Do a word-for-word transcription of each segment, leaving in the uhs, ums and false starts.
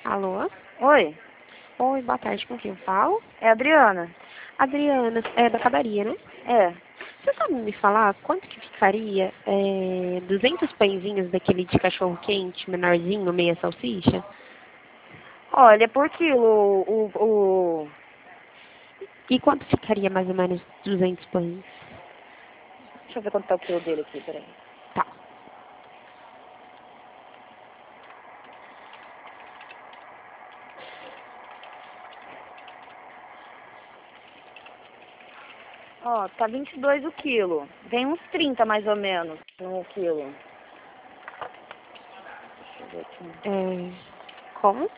Alô? Oi, Oi, boa tarde, com quem eu falo? é a Adriana. Adriana, é da padaria, né? É. Você sabe me falar quanto que ficaria é, duzentos pãezinhos daquele de cachorro quente, menorzinho, meia salsicha? Olha, por quilo o, o... E quanto ficaria mais ou menos duzentos pães? Deixa eu ver quanto tá o quilo dele aqui, peraí. Tá. Ó, tá vinte e dois o quilo. Vem uns trinta mais ou menos no quilo. Deixa eu ver aqui. É, como?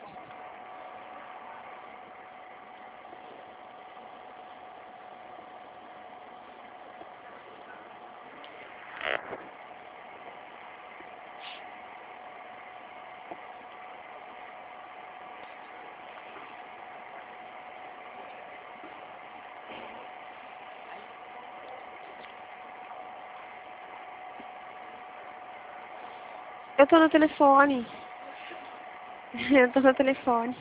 Eu tô no telefone. Eu tô no telefone.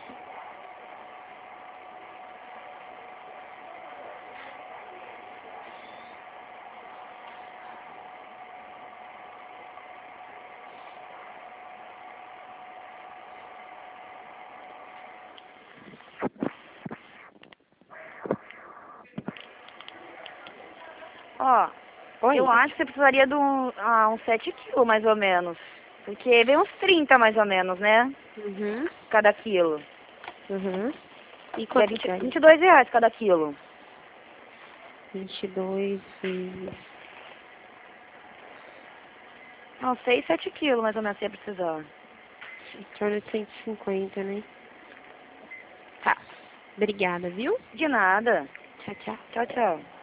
Ó, Oi? eu acho que você precisaria de um, ah, uns sete quilos mais ou menos. Porque vem uns trinta mais ou menos, né? Uhum, Cada quilo. uhum. E E é quanto vinte, que é? vinte e dois reais cada quilo. vinte e dois vezes... Não, seis, sete quilos mais ou menos você ia precisar. Em torno de cento e cinquenta, né? Tá. Obrigada, viu? De nada. Tchau, tchau. Tchau, tchau.